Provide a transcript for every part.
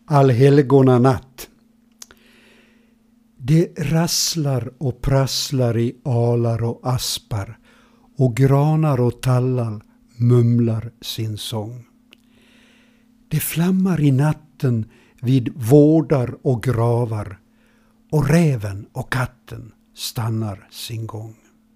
Allhelgona natt. Det rasslar och prasslar i alar och aspar, och granar och tallar mumlar sin sång. Det flammar i natten vid vårdar och gravar, och räven och katten stannar sin gång.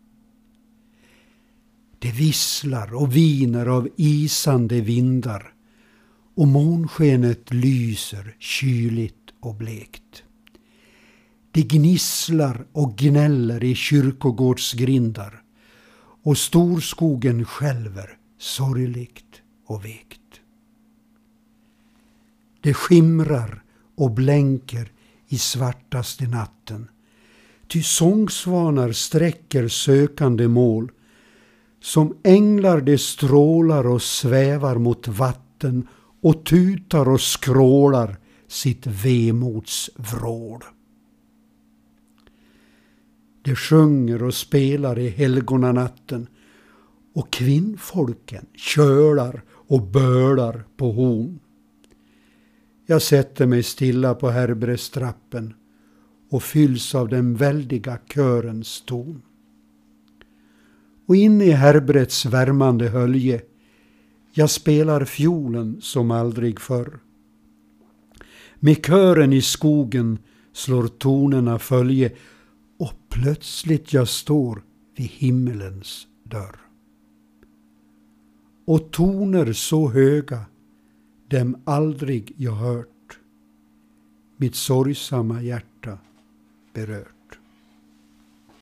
Det visslar och viner av isande vindar, och månskenet lyser kyligt och blekt. Det gnisslar och gnäller i kyrkogårdsgrindar, och storskogen skälver sorgligt och vekt. Det skimrar och blänker i svartaste natten, ty sångsvanar sträcker sökande mål. Som änglar det strålar och svävar mot vatten, och tutar och skrålar sitt vemods vrål. Det sjunger och spelar i helgonanatten, och kvinnfolken kölar och bölar på horn. Jag sätter mig stilla på Herbrestrappen och fylls av den väldiga körens ton. Och inne i Herbrets värmande hölje jag spelar fiolen som aldrig förr. Med kören i skogen slår tonerna följe, och plötsligt jag står vid himmelens dörr. Och toner så höga dem aldrig jag hört, mitt sorgsamma hjärta berört.